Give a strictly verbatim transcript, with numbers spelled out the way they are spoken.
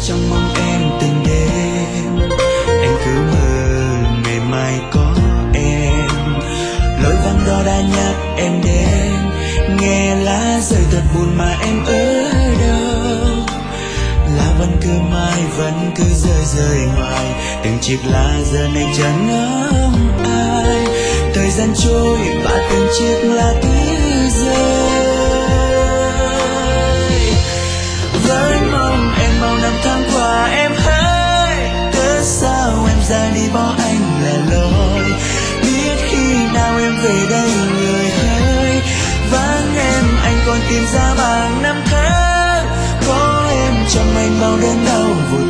trong mong em từng đêm. Anh cứ mơ ngày mai có em, lối vắng đó đã nhắc em đến. Nghe lá rơi thật buồn mà em ở đâu, lá vẫn cứ mãi vẫn cứ rơi rơi hoài. Từng chiếc lá giờ này chẳng ngóng ai, thời gian trôi và từng chiếc lá cứ rơi. Vẫn mong em bao năm tháng qua em hỡi, cớ sao em ra đi bỏ anh lẻ loi. Biết khi nào em về đây người hỡi, vắng em anh còn tìm ra bằng năm tháng. Có em trong anh bao đớn đau vụt